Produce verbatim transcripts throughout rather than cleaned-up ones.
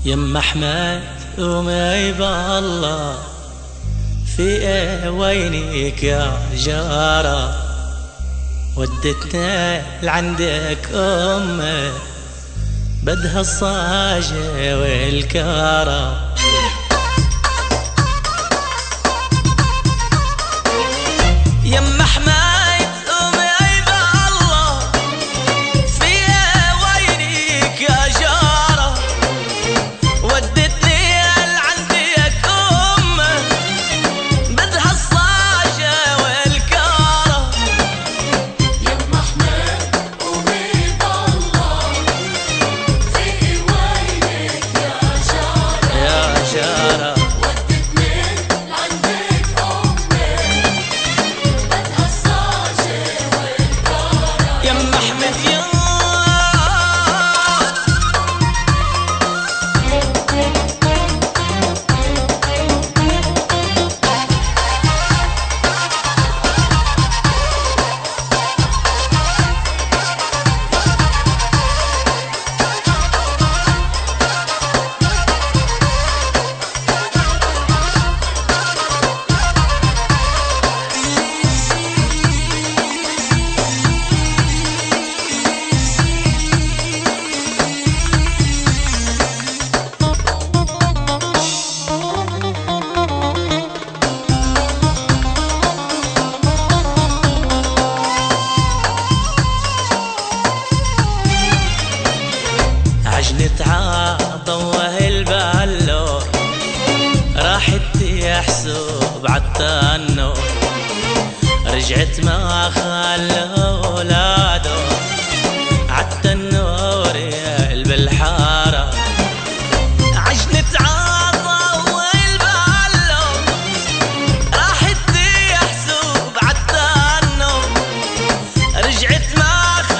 يم احمد وما يبا الله في ايه وينك يا جارة، ودتنا لعندك امه بدها الصاجة والكارة. يم احمد نتعاطوه البالور راحت يحسب عالتنور، رجعت ما خلوا ولاده عالتنور يا بالحاره. عجنة عاطوه البالور راحت يحسب عالتنور، رجعت ما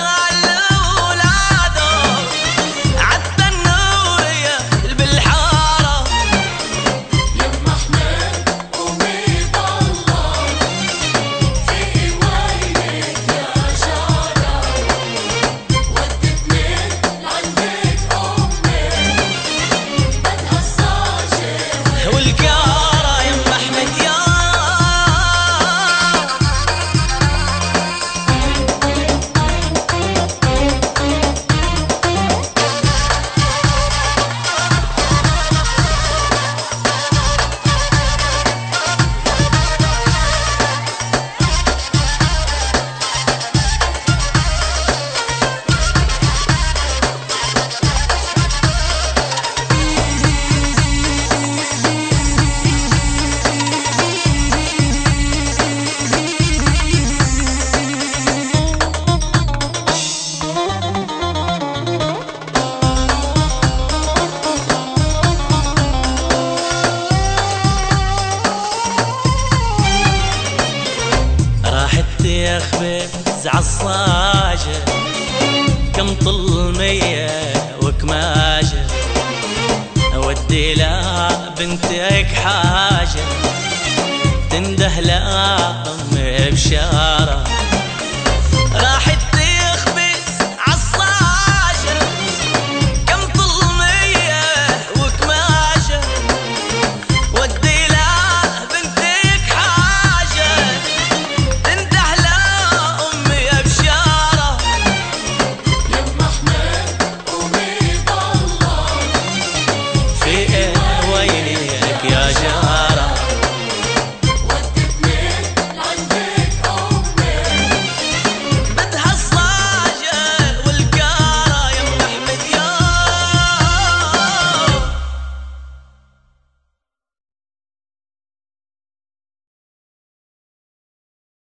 يخبز عالصاجة كم طل مية وكماجة، ودي لا بنتك حاجة تنده لا أمي بشارة.